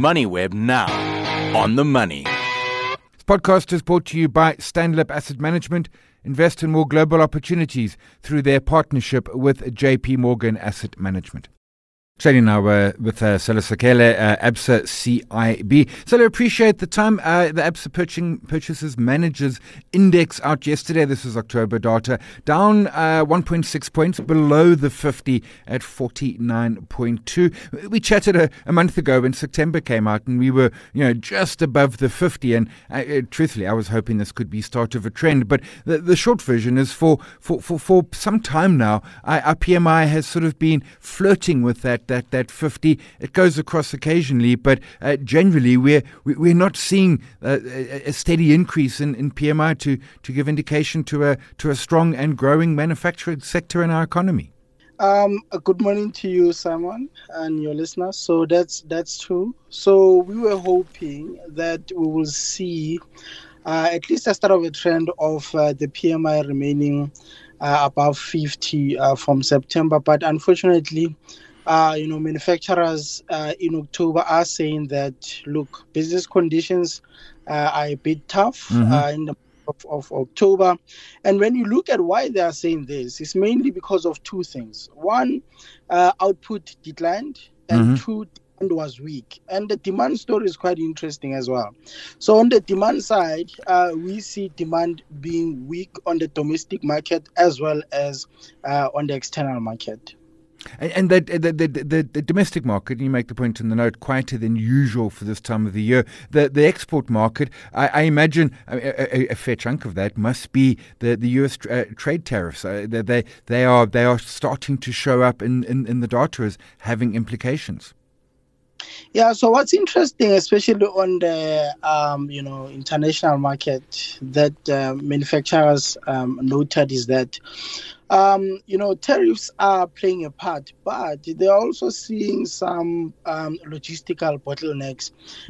MoneyWeb now. On the money. This podcast is brought to you by Stanlib Asset Management. Invest in more global opportunities through their partnership with JP Morgan Asset Management. Trading now with Sela Sekele, Absa CIB. Sela, appreciate the time. The Absa Purchases Managers Index out yesterday. This is October data. Down 1.6 points, below the 50 at 49.2. We chatted a month ago when September came out and we were, just above the 50. And truthfully, I was hoping this could be start of a trend. But the short version is for some time now, our PMI has sort of been flirting with that 50. It goes across occasionally, but generally we're not seeing a steady increase in PMI to give indication to a strong and growing manufacturing sector in our economy. Good morning to you, Simon, and your listeners. So that's true. So we were hoping that we will see at least a start of a trend of the PMI remaining above 50 from September, but unfortunately, manufacturers in October are saying that, look, business conditions are a bit tough in the month of October. And when you look at why they are saying this, it's mainly because of two things. One, output declined, and two, demand was weak. And the demand story is quite interesting as well. So on the demand side, we see demand being weak on the domestic market as well as on the external market. And the domestic market, you make the point in the note, quieter than usual for this time of the year. The export market, I imagine a fair chunk of that must be the US trade tariffs. They are starting to show up in the data as having implications. Yeah, so what's interesting, especially on the international market, that manufacturers noted is that tariffs are playing a part, but they're also seeing some logistical bottlenecks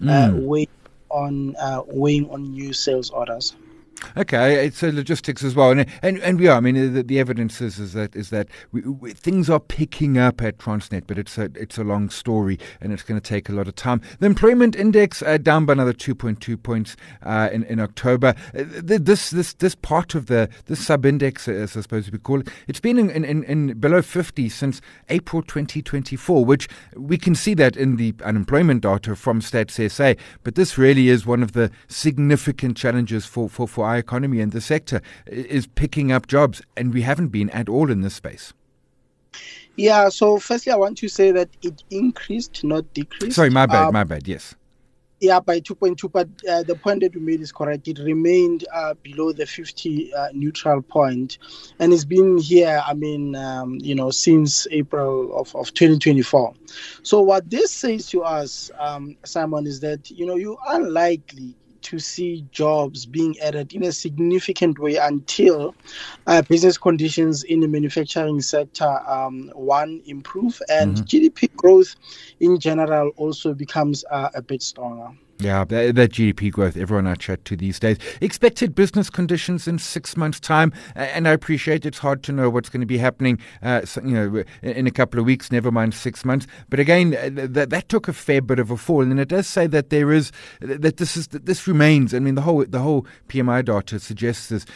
weighing on new sales orders. Okay, it's logistics as well, and we are. I mean, the evidence is that things are picking up at Transnet, but it's a long story, and it's going to take a lot of time. The employment index down by another 2.2 points in October. This part of this sub index, as I suppose we call it, it's been in below 50 since April 2024, which we can see that in the unemployment data from Stats SA. But this really is one of the significant challenges for our economy, and the sector is picking up jobs, and we haven't been at all in this space. Yeah, so firstly I want to say that it increased, not decreased. Sorry, my bad, yes. Yeah, by 2.2, but the point that you made is correct. It remained below the 50 neutral point, and it's been here, since April of 2024. So what this says to us, Simon, is that, you are unlikely to see jobs being added in a significant way until business conditions in the manufacturing sector, improve, and GDP growth in general also becomes a bit stronger. Yeah, that GDP growth, everyone I chat to these days. Expected business conditions in 6 months' time, and I appreciate it's hard to know what's going to be happening, in a couple of weeks, never mind 6 months. But again, that took a fair bit of a fall, and it does say that this remains. I mean, the whole PMI data suggests this.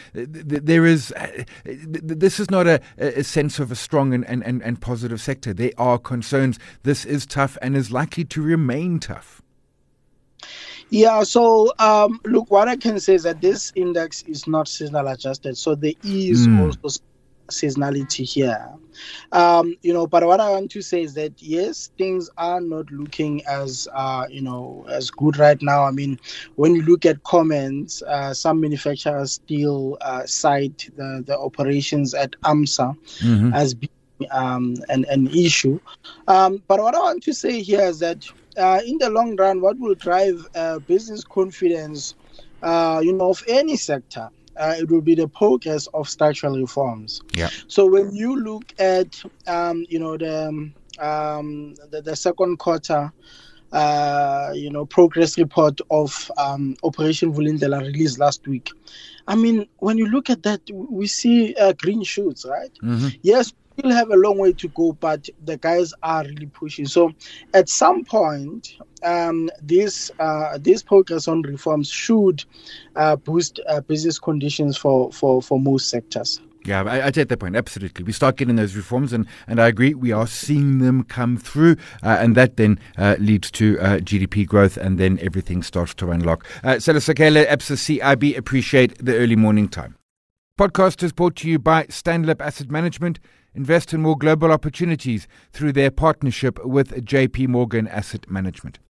This is not a sense of a strong and positive sector. There are concerns. This is tough and is likely to remain tough. Yeah, so look, what I can say is that this index is not seasonal adjusted, so there is also seasonality here. But what I want to say is that yes, things are not looking as as good right now. I mean, when you look at comments, some manufacturers still cite the operations at AMSA as being an issue. But what I want to say here is that in the long run, what will drive business confidence, of any sector, it will be the progress of structural reforms. Yeah. So when you look at, the second quarter, progress report of Operation Vulindlela released last week. I mean, when you look at that, we see green shoots, right? Mm-hmm. Yes, still have a long way to go, but the guys are really pushing. So at some point, this progress on reforms should boost business conditions for most sectors. Yeah, I take that point. Absolutely. We start getting those reforms, and I agree, we are seeing them come through, and that then leads to GDP growth, and then everything starts to unlock. Selasakele, Absa CIB, appreciate the early morning time. Podcast is brought to you by Stanlib Asset Management. Invest in more global opportunities through their partnership with JP Morgan Asset Management.